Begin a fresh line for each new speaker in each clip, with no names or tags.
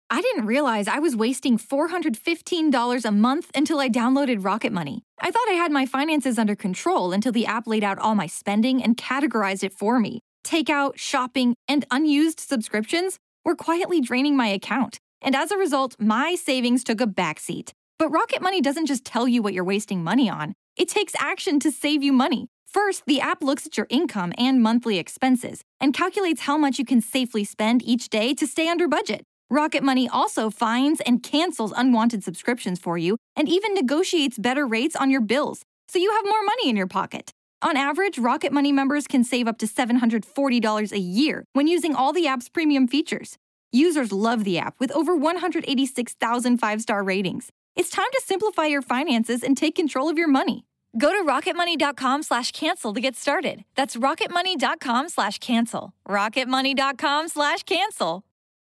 I didn't realize I was wasting $415 a month until I downloaded Rocket Money. I thought I had my finances under control until the app laid out all my spending and categorized it for me. Takeout, shopping, and unused subscriptions were quietly draining my account. And as a result, my savings took a backseat. But Rocket Money doesn't just tell you what you're wasting money on. It takes action to save you money. First, the app looks at your income and monthly expenses and calculates how much you can safely spend each day to stay under budget. Rocket Money also finds and cancels unwanted subscriptions for you and even negotiates better rates on your bills, so you have more money in your pocket. On average, Rocket Money members can save up to $740 a year when using all the app's premium features. Users love the app with over 186,000 five-star ratings. It's time to simplify your finances and take control of your money. Go to rocketmoney.com/cancel to get started. That's rocketmoney.com/cancel. rocketmoney.com/cancel.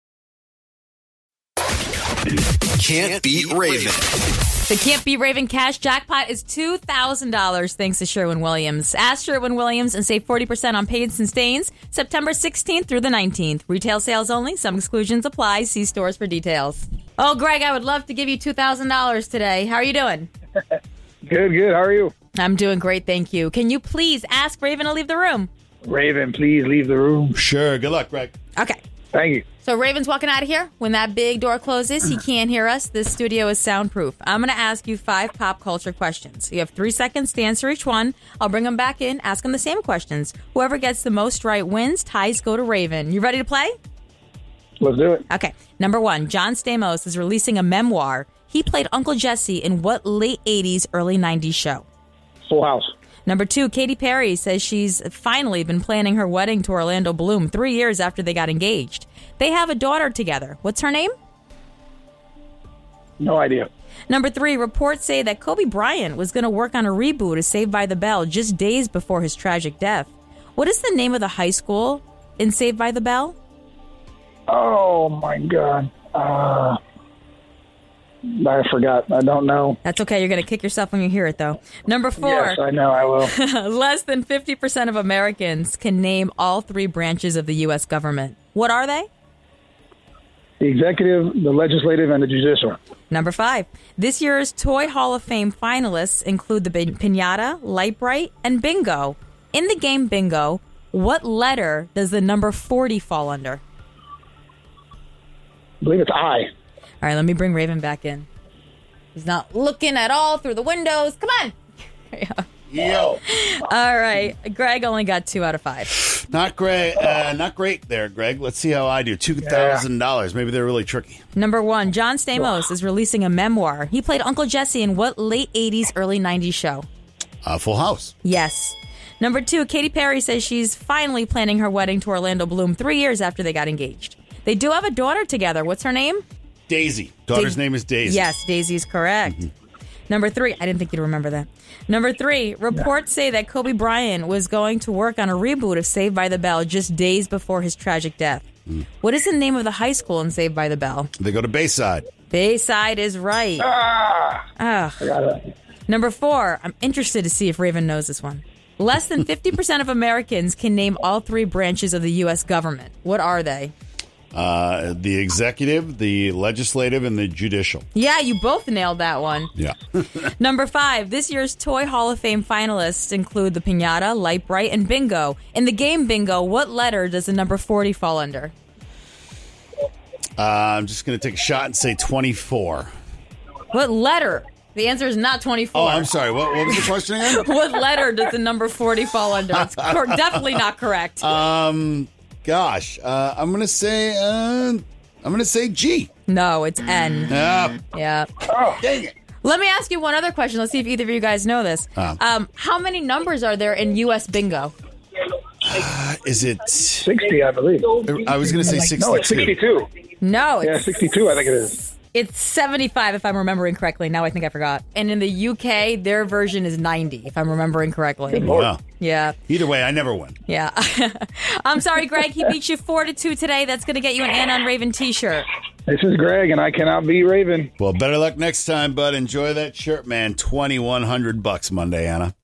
Can't Beat Raven.
The Can't Beat Raven cash jackpot is $2,000 thanks to Sherwin-Williams. Ask Sherwin-Williams and save 40% on paints and stains September 16th through the 19th. Retail sales only. Some exclusions apply. See stores for details. Oh, Greg, I would love to give you $2,000 today. How are you doing?
Good. How are you?
I'm doing great, thank you. Can you please ask Raven to leave the room?
Raven, please leave the room.
Sure. Good luck, Greg.
Okay.
Thank you.
So Raven's walking out of here. When that big door closes, he can't hear us. This studio is soundproof. I'm going to ask you 5 pop culture questions. You have 3 seconds to answer each one. I'll bring them back in, ask them the same questions. Whoever gets the most right wins. Ties go to Raven. You ready to play?
Let's do it.
Okay. Number 1, John Stamos is releasing a memoir. He played Uncle Jesse in what late 80s, early 90s show?
Full House.
Number 2, Katy Perry says she's finally been planning her wedding to Orlando Bloom 3 years after they got engaged. They have a daughter together. What's her name?
No idea.
Number 3, reports say that Kobe Bryant was going to work on a reboot of Saved by the Bell just days before his tragic death. What is the name of the high school in Saved by the Bell?
Oh, my God. I forgot. I don't know.
That's okay. You're going to kick yourself when you hear it, though. Number 4.
Yes, I know I will.
Less than 50% of Americans can name all 3 branches of the U.S. government. What are they?
The executive, the legislative, and the judicial.
Number 5. This year's Toy Hall of Fame finalists include the Pinata, Lite-Brite, and Bingo. In the game Bingo, what letter does the number 40 fall under?
I believe it's I.
All right, let me bring Raven back in. He's not looking at all through the windows. Come on.
Yo.
All right. Greg only got 2 out of 5.
Not great. Not great there, Greg. Let's see how I do. $2,000. Maybe they're really tricky.
Number 1, John Stamos is releasing a memoir. He played Uncle Jesse in what late 80s, early 90s show?
Full House.
Yes. Number 2, Katy Perry says she's finally planning her wedding to Orlando Bloom 3 years after they got engaged. They do have a daughter together. What's her name?
Daisy. Daughter's name is Daisy.
Yes, Daisy's correct. Number 3, I didn't think you'd remember that. Number 3, reports say that Kobe Bryant was going to work on a reboot of Saved by the Bell just days before his tragic death. What is the name of the high school in Saved by the Bell?
They go to Bayside.
Bayside is right.
I got it.
Number 4, I'm interested to see if Raven knows this one. Less than 50% of Americans can name all 3 branches of the U.S. government. What are they?
The executive, the legislative, and the judicial.
Yeah, you both nailed that one.
Yeah.
Number 5, this year's Toy Hall of Fame finalists include the Pinata, Lite-Brite, and Bingo. In the game Bingo, what letter does the number 40 fall under?
I'm just going to take a shot and say 24.
What letter? The answer is not 24.
Oh, I'm sorry. What was the question again?
What letter does the number 40 fall under? It's definitely not correct.
Gosh, I'm gonna say G.
No, it's N. Yeah.
Oh, dang it.
Let me ask you one other question. Let's see if either of you guys know this. How many numbers are there in U.S. Bingo?
Is it
60, I believe.
I was gonna say 62.
No, it's 62.
No,
Yeah, 62, I think it is.
It's 75, if I'm remembering correctly. Now I think I forgot. And in the UK, their version is 90, if I'm remembering correctly.
Wow.
Yeah.
Either way, I never win.
Yeah. I'm sorry, Greg. He beat you 4-2 today. That's going to get you an Anna on Raven t-shirt.
This is Greg, and I cannot beat Raven.
Well, better luck next time, bud. Enjoy that shirt, man. $2,100 Monday, Anna.